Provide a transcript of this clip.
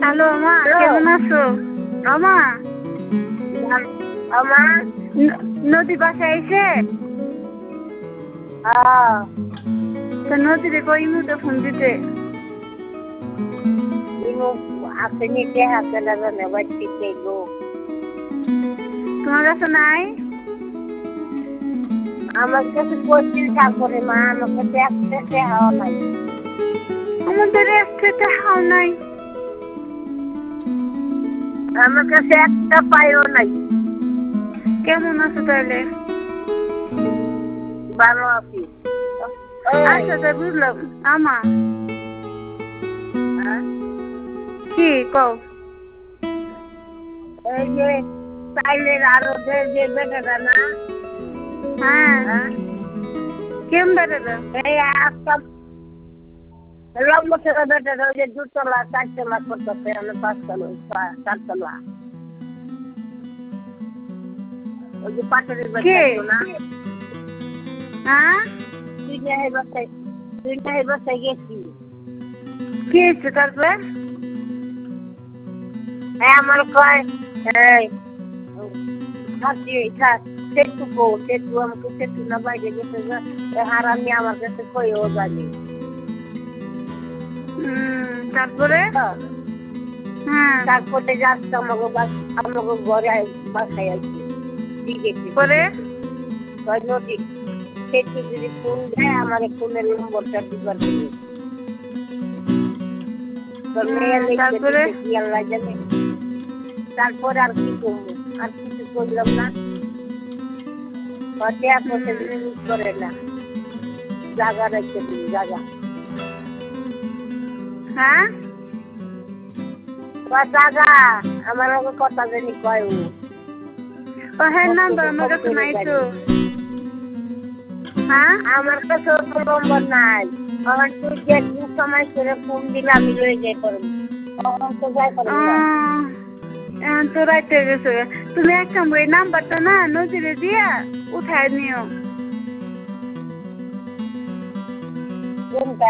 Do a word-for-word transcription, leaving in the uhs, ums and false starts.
Hello মা, কেমন আছো? আমা আমা নদী বাসায় আইছে? হ্যাঁ তো নদীরে কইমু তো ফোন দিতে। ইমু আপনি কে হাতে লাগানো বাচ্চি কে গো তোমার কাছে নাই? আমার কাছে পঁচিশ তারপরে মা আমার কাছে একসাথে হাওয়া নাই। আমাদের একসাথে হাও নাই। আমার কাছে একটা পাইও নাই। কেমন আছো তাহলে? ভালো আছি। আচ্ছা তাই বুঝলাম। আমা হ্যাঁ? কি কও? এই যে চাইলের আরোদের যে বেটাটা না হ্যাঁ হ্যাঁ কেমন বেড়াবে? এই একটা লম্বা ছেলে বেটাটা ওই যে দুতলা চারতলা করতেছে আমি পাঁচতলা চারতলা ওই যে পাথরের বাচ্চা না হ্যাঁ তুই না এই বাসায় তুই না এই বাসায় গেছি কি হয়েছে তারপরে? হ্যাঁ আমার কয় এই থাকি থাক সেটু গো সেটু আমাকে সেটু না বাইরে গেছে হারামি আমার কাছে কইও জানি হুম তারপরে? হ্যাঁ তারপরে যাচ্ছে আমাকে আমাকে ঘরে বাসায় আসছি জিজ্ঞেস পরে কয় নদী সেটু যদি ফোন দেয় আমার ফোনের নম্বরটা দিবার দেবে তোর মেয়ে তারপরে? লিখে আল্লাহ জানে তারপর আর কি করবো আর কিছু করলাম না করে না জায়গা রেখে দিন জায়গা হ্যাঁ জায়গা আমার আগে কথা জানি কয় ও ও হ্যাঁ নাম্বার আমার কাছে নাই তো। হ্যাঁ আমার কাছে তো নম্বর নাই আমার তুই যে সময় করে ফোন দিলে আমি লয়ে যাই পারবো তখন তো যাই পারবো না এখন তো রাইতে গেছে। তুমি এক কাম করে নাম্বারটা না নদীরে দিয়া উঠায় নিও। কোনটা